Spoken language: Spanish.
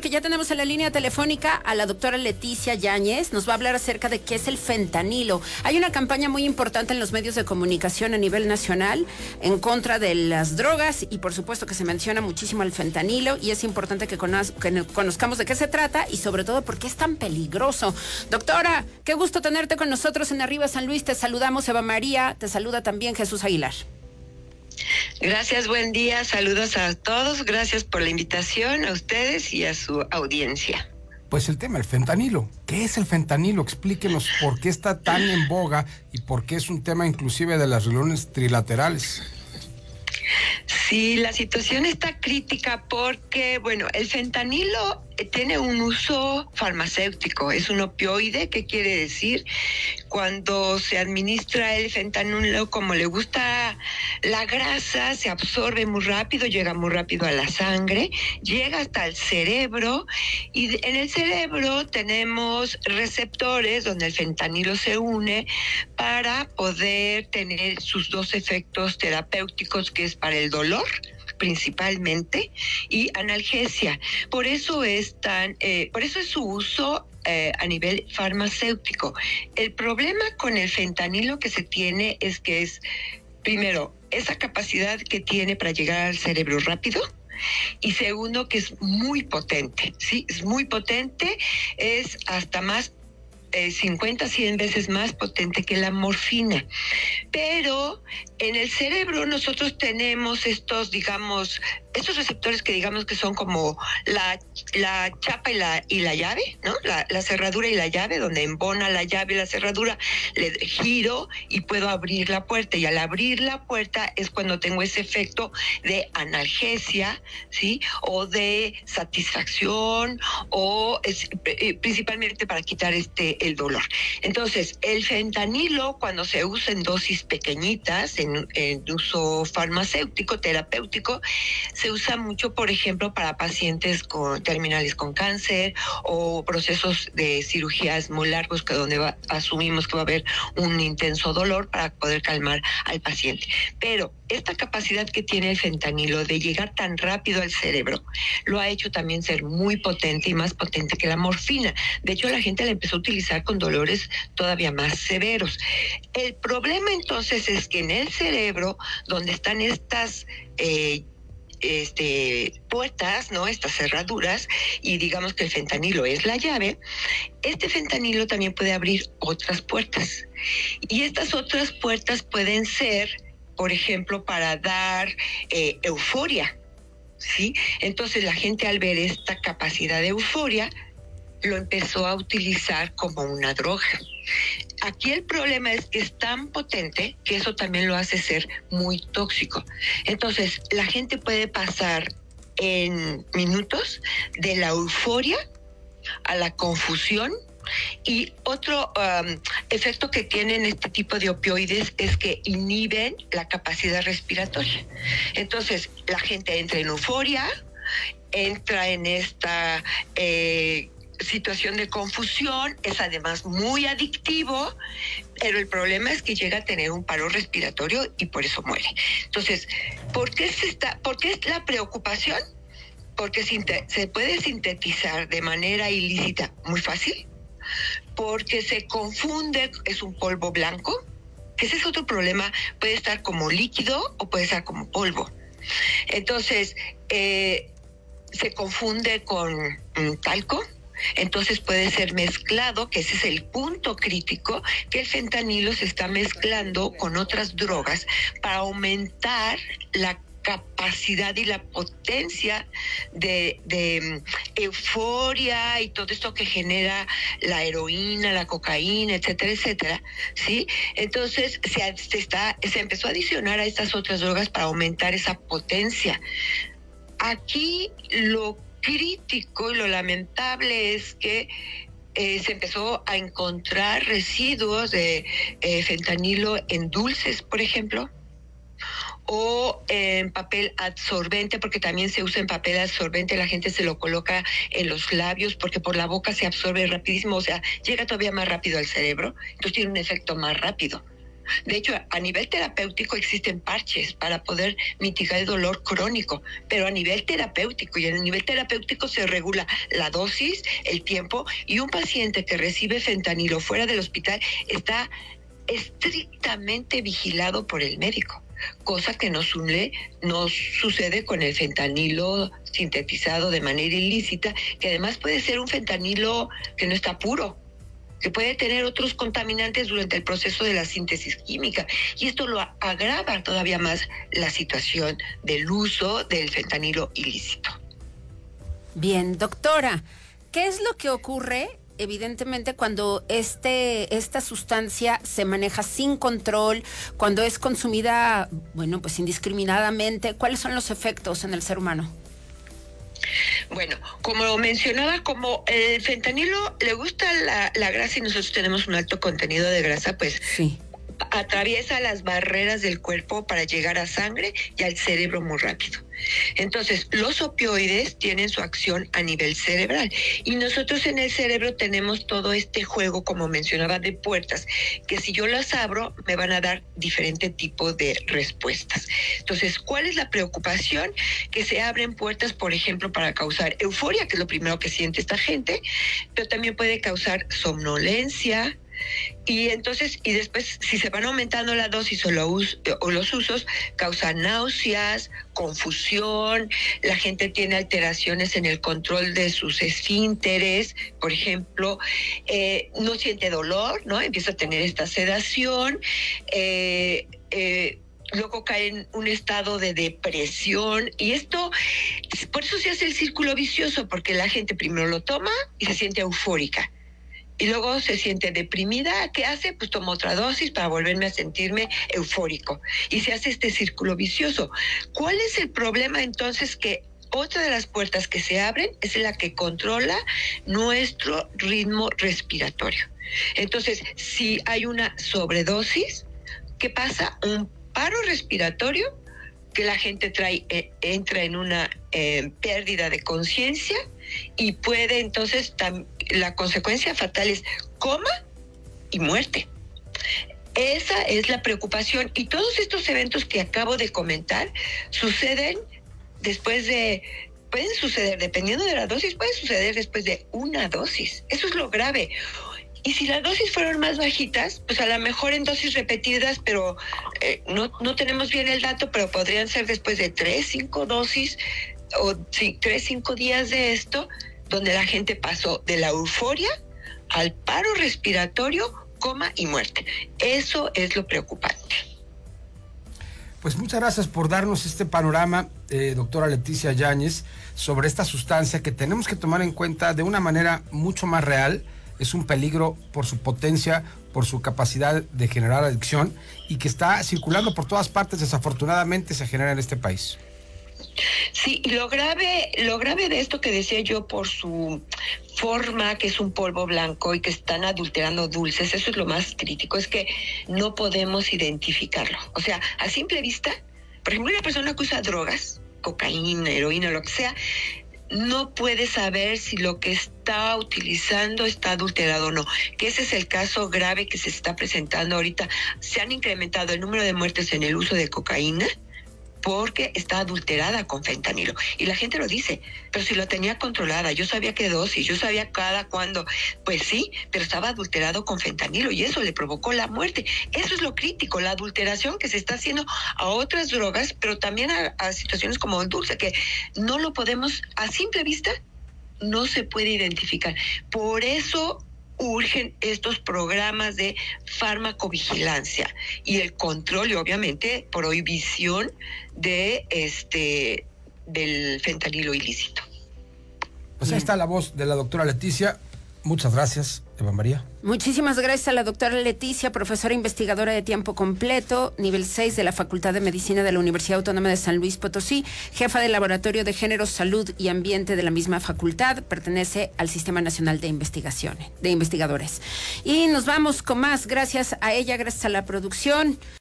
que ya tenemos en la línea telefónica a la doctora Leticia Yáñez. Nos va a hablar acerca de qué es el fentanilo. Hay una campaña muy importante en los medios de comunicación a nivel nacional en contra de las drogas y por supuesto que se menciona muchísimo el fentanilo y es importante que conozcamos de qué se trata y sobre todo por qué es tan peligroso. Doctora, qué gusto tenerte con nosotros en Arriba San Luis. Te saludamos, Eva María. Te saluda también Jesús Aguilar. Gracias, buen día, saludos a todos, gracias por la invitación a ustedes y a su audiencia. Pues el tema, el fentanilo. ¿Qué es el fentanilo? Explíquenos por qué está tan en boga y por qué es un tema inclusive de las reuniones trilaterales. Sí, la situación está crítica porque, bueno, el fentanilo tiene un uso farmacéutico, es un opioide. ¿Qué quiere decir? Cuando se administra el fentanilo, como le gusta la grasa, se absorbe muy rápido, llega muy rápido a la sangre, llega hasta el cerebro y en el cerebro tenemos receptores donde el fentanilo se une para poder tener sus dos efectos terapéuticos, que es para el dolor principalmente y analgesia. Por eso es su uso a nivel farmacéutico. El problema con el fentanilo que se tiene es que es, primero, esa capacidad que tiene para llegar al cerebro rápido. Y segundo, que es muy potente, ¿sí? Es muy potente, es hasta más 50, 100 veces más potente que la morfina. Pero en el cerebro nosotros tenemos estos receptores que digamos que son como la chapa y la llave, ¿no? La cerradura y la llave, donde embona la llave y la cerradura, le giro y puedo abrir la puerta. Y al abrir la puerta es cuando tengo ese efecto de analgesia, ¿sí? O de satisfacción, o principalmente para quitar el dolor. Entonces, el fentanilo, cuando se usa en dosis pequeñitas, en uso farmacéutico, terapéutico, se usa mucho, por ejemplo, para pacientes terminales con cáncer o procesos de cirugías muy largos donde asumimos que va a haber un intenso dolor para poder calmar al paciente. Pero esta capacidad que tiene el fentanilo de llegar tan rápido al cerebro lo ha hecho también ser muy potente y más potente que la morfina. De hecho, la gente la empezó a utilizar con dolores todavía más severos. El problema entonces es que en el cerebro, donde están estas puertas, ¿no? Estas cerraduras, y digamos que el fentanilo es la llave, este fentanilo también puede abrir otras puertas. Y estas otras puertas pueden ser, por ejemplo, para dar euforia, ¿sí? Entonces la gente, al ver esta capacidad de euforia, lo empezó a utilizar como una droga. Aquí el problema es que es tan potente que eso también lo hace ser muy tóxico. Entonces, la gente puede pasar en minutos de la euforia a la confusión. Y otro efecto que tienen este tipo de opioides es que inhiben la capacidad respiratoria. Entonces, la gente entra en euforia, entra en esta situación de confusión, es además muy adictivo, pero el problema es que llega a tener un paro respiratorio y por eso muere. Entonces, ¿por qué es la preocupación? Porque se puede sintetizar de manera ilícita muy fácil, porque se confunde, es un polvo blanco, que ese es otro problema, puede estar como líquido o puede estar como polvo. Entonces, se confunde con talco. Entonces puede ser mezclado, que ese es el punto crítico, que el fentanilo se está mezclando con otras drogas para aumentar la capacidad y la potencia de euforia y todo esto que genera la heroína, la cocaína, etcétera, etcétera, ¿sí? Entonces se empezó a adicionar a estas otras drogas para aumentar esa potencia. Aquí lo crítico y lo lamentable es que se empezó a encontrar residuos de fentanilo en dulces, por ejemplo, o en papel absorbente, porque también se usa en papel absorbente, la gente se lo coloca en los labios porque por la boca se absorbe rapidísimo, o sea, llega todavía más rápido al cerebro, entonces tiene un efecto más rápido. De hecho, a nivel terapéutico existen parches para poder mitigar el dolor crónico, pero a nivel terapéutico, y a nivel terapéutico se regula la dosis, el tiempo, y un paciente que recibe fentanilo fuera del hospital está estrictamente vigilado por el médico, cosa que no sucede con el fentanilo sintetizado de manera ilícita, que además puede ser un fentanilo que no está puro, que puede tener otros contaminantes durante el proceso de la síntesis química, y esto lo agrava todavía más la situación del uso del fentanilo ilícito. Bien, doctora, ¿qué es lo que ocurre evidentemente cuando esta sustancia se maneja sin control, cuando es consumida, bueno, pues indiscriminadamente? ¿Cuáles son los efectos en el ser humano? Bueno, como mencionaba, como el fentanilo le gusta la grasa y nosotros tenemos un alto contenido de grasa, pues sí, atraviesa las barreras del cuerpo para llegar a sangre y al cerebro muy rápido. Entonces, los opioides tienen su acción a nivel cerebral y nosotros en el cerebro tenemos todo este juego, como mencionaba, de puertas, que si yo las abro me van a dar diferente tipo de respuestas. Entonces, ¿cuál es la preocupación? Que se abren puertas, por ejemplo, para causar euforia, que es lo primero que siente esta gente, pero también puede causar somnolencia. Y entonces, y después, si se van aumentando la dosis o los usos, causa náuseas, confusión, la gente tiene alteraciones en el control de sus esfínteres, por ejemplo, no siente dolor, ¿no? Empieza a tener esta sedación, luego cae en un estado de depresión, y esto, por eso se hace el círculo vicioso, porque la gente primero lo toma y se siente eufórica. Y luego se siente deprimida. ¿Qué hace? Pues tomo otra dosis para volverme a sentirme eufórico. Y se hace este círculo vicioso. ¿Cuál es el problema entonces? Que otra de las puertas que se abren es la que controla nuestro ritmo respiratorio. Entonces, si hay una sobredosis, ¿qué pasa? Un paro respiratorio, que la gente entra en una pérdida de conciencia, y puede entonces, la consecuencia fatal es coma y muerte. Esa es la preocupación, y todos estos eventos que acabo de comentar suceden pueden suceder, dependiendo de la dosis, puede suceder después de una dosis. Eso es lo grave. Y si las dosis fueron más bajitas, pues a lo mejor en dosis repetidas, pero no tenemos bien el dato, pero podrían ser después de 3, 5 dosis, o 3, 5 días de esto, donde la gente pasó de la euforia al paro respiratorio, coma y muerte. Eso es lo preocupante. Pues muchas gracias por darnos este panorama, doctora Leticia Yáñez, sobre esta sustancia que tenemos que tomar en cuenta de una manera mucho más real. Es un peligro por su potencia, por su capacidad de generar adicción, y que está circulando por todas partes, desafortunadamente se genera en este país. Sí, y lo grave de esto que decía yo, por su forma, que es un polvo blanco y que están adulterando dulces, eso es lo más crítico, es que no podemos identificarlo. O sea, a simple vista, por ejemplo, una persona que usa drogas, cocaína, heroína, lo que sea, no puede saber si lo que está utilizando está adulterado o no, que ese es el caso grave que se está presentando ahorita. Se han incrementado el número de muertes en el uso de cocaína porque está adulterada con fentanilo. Y la gente lo dice, pero si lo tenía controlada, yo sabía qué dosis, yo sabía cada cuándo. Pues sí, pero estaba adulterado con fentanilo y eso le provocó la muerte. Eso es lo crítico, la adulteración que se está haciendo a otras drogas, pero también a situaciones como el dulce, que no lo podemos, a simple vista, no se puede identificar. Por eso urgen estos programas de farmacovigilancia y el control y obviamente prohibición del fentanilo ilícito. Pues ahí está la voz de la doctora Leticia. Muchas gracias, Eva María. Muchísimas gracias a la doctora Leticia, profesora investigadora de tiempo completo, nivel 6 de la Facultad de Medicina de la Universidad Autónoma de San Luis Potosí, jefa del Laboratorio de Género, Salud y Ambiente de la misma facultad, pertenece al Sistema Nacional de Investigadores. Y nos vamos con más, gracias a ella, gracias a la producción.